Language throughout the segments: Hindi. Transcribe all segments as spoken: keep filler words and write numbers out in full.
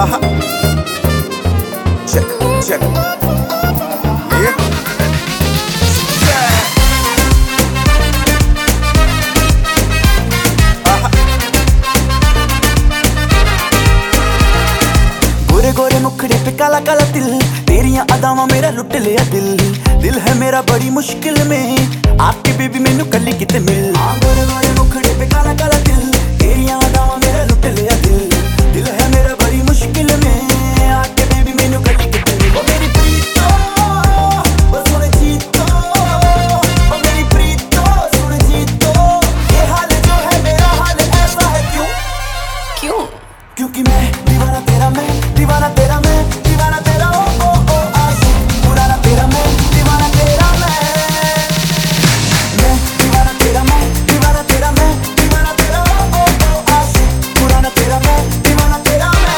Aha. Check, check. Yeah. गोरे गोरे मुखड़े पे काला काला तिल, तेरियां अदावां मेरा लुट लिया दिल। दिल है मेरा बड़ी मुश्किल में, आपके बेबी मैनू कली किते मिल। हाँ गोरे गोरे मुखड़े पे काला काला तिल, तेरियां अदावां मेरा लुट लिया दिल। दिल है मेरा बड़ी मुश्किल में, आपके बेबी मैनू कली किते मिल। ओ मेरी प्रीतो ओ सुन जीतो, ओ मेरी प्रीतो सुन जीतो, ये हाल जो है मेरा हाल ऐसा है क्यों क्यों? क्योंकि मैं दीवाना तेरा, मैं दीवाना तेरा, मैं दीवाना तेरा, ओ ओ ओ आशिक पुराना तेरा, मैं दीवाना तेरा, मैं मैं दीवाना तेरा, मैं दीवाना तेरा, मैं दीवाना तेरा, ओ ओ ओ आशिक पुराना तेरा, मैं दीवाना तेरा, मैं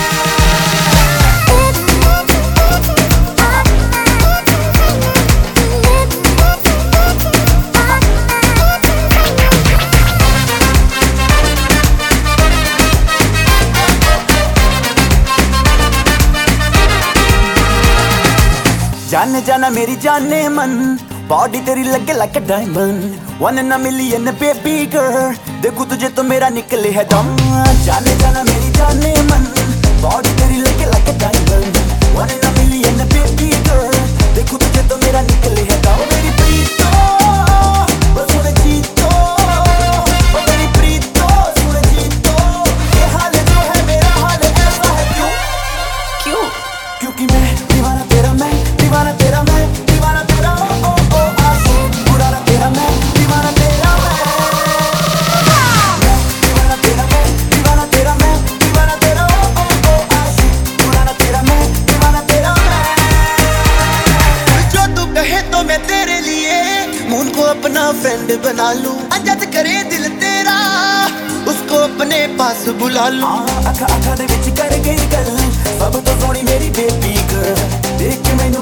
जाने जाना मेरी जाने मन, बॉडी तेरी लगे like diamond, one in a million baby girl, देखूं तुझे तो मेरा निकले है दम। जाने जाना मेरी जाने मन, बॉडी तेरी लगे like diamond, one in a million baby girl, देखूं तुझे तो मेरा निकले है दम। मेरी प्रीतो ओ सुन जीतो, ओ मेरी प्रीतो सुन जीतो, ये हाल जो है मेरा हाल ऐसा है क्यों क्यों? क्योंकि मैं दीवाना तेरा, मैं दीवाना तेरा, मैं दीवाना तेरा, ओ ओ ओ आशिक पुराना तेरा, मैं दीवाना तेरा, मैं मैं दीवाना तेरा, मैं दीवाना तेरा, मैं दीवाना तेरा, ओ ओ ओ आशिक पुराना तेरा, मैं दीवाना तेरा, मैं जो तू कहे तो मैं तेरे लिए मून को अपना फ्रेंड बना लूं, अजद करे दिल तेरा उसको अपने पास बुला लूं। अखा अखा दे विच कर गई गल, सब तो सोनी मेरी बेबी गर्ल, देख के मैनू